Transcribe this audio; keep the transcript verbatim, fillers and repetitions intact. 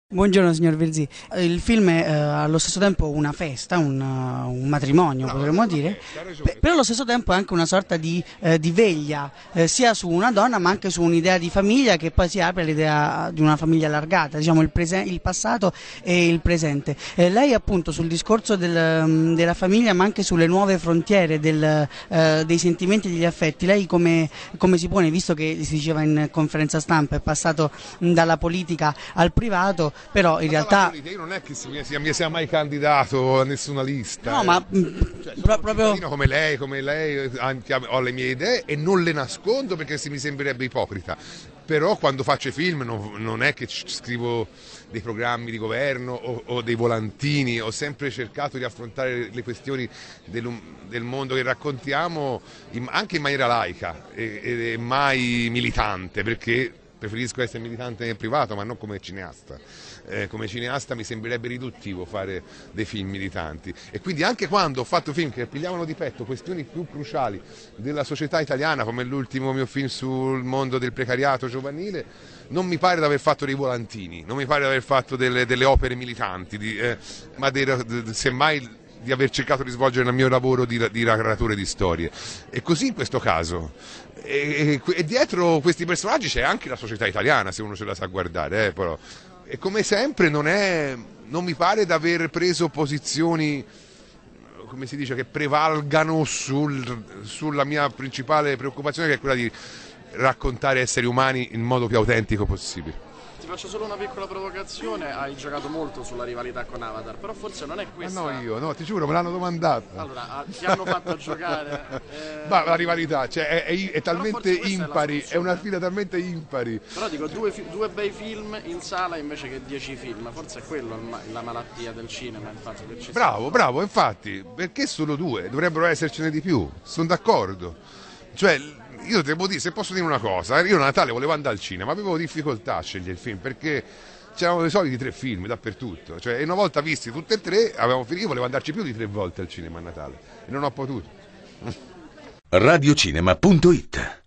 Buongiorno signor Virzì, il film è eh, allo stesso tempo una festa, un, uh, un matrimonio No, potremmo dire, ragione, pe- però allo stesso tempo è anche una sorta di, eh, di veglia, eh, sia su una donna ma anche su un'idea di famiglia che poi si apre all'idea di una famiglia allargata, diciamo il, prese- il passato e il presente. Eh, lei appunto sul discorso del, um, della famiglia ma anche sulle nuove frontiere del, eh, dei sentimenti e degli affetti, lei come, come si pone, visto che si diceva in conferenza stampa è passato mh, dalla politica al privato, però in ma realtà politica, io non è che si, mi sia, mi sia mai candidato a nessuna lista. no, eh. ma mh, Cioè, sono pro- un proprio cittadino come lei, come lei, anche ho le mie idee e non le nascondo perché si mi sembrerebbe ipocrita. Però quando faccio i film non, non è che scrivo dei programmi di governo o, o dei volantini, ho sempre cercato di affrontare le questioni del, del mondo che raccontiamo in, anche in maniera laica e, e mai militante, perché preferisco essere militante nel privato ma non come cineasta. Eh, come cineasta mi sembrerebbe riduttivo fare dei film militanti e quindi anche quando ho fatto film che pigliavano di petto questioni più cruciali della società italiana, come l'ultimo mio film sul mondo del precariato giovanile, non mi pare di aver fatto dei volantini, non mi pare di aver fatto delle, delle opere militanti, di, eh, ma dei, semmai di aver cercato di svolgere il mio lavoro di, di narratore di storie. E così in questo caso. E, e, e dietro questi personaggi c'è anche la società italiana, se uno ce la sa guardare, eh, però. E come sempre non, è, non mi pare di aver preso posizioni, come si dice, che prevalgano sul, sulla mia principale preoccupazione, che è quella di raccontare esseri umani in modo più autentico possibile. Ti faccio solo una piccola provocazione, hai giocato molto sulla rivalità con Avatar, però forse non è questa... Ma no io, no, ti giuro, me l'hanno domandata. Allora, ti hanno fatto giocare... Eh... Ma la rivalità, cioè, è, è, è talmente impari, è, è una fila talmente impari. Però dico, due, due bei film in sala invece che dieci film, forse è quello la malattia del cinema, il fatto che ci Bravo, sia... bravo, infatti, perché solo due? Dovrebbero essercene di più, sono d'accordo. Cioè, io devo dire, se posso dire una cosa, io a Natale volevo andare al cinema, avevo difficoltà a scegliere il film perché c'erano i soliti tre film dappertutto, cioè, e una volta visti tutti e tre, avevamo finito, io volevo andarci più di tre volte al cinema a Natale e non ho potuto. radiocinema punto it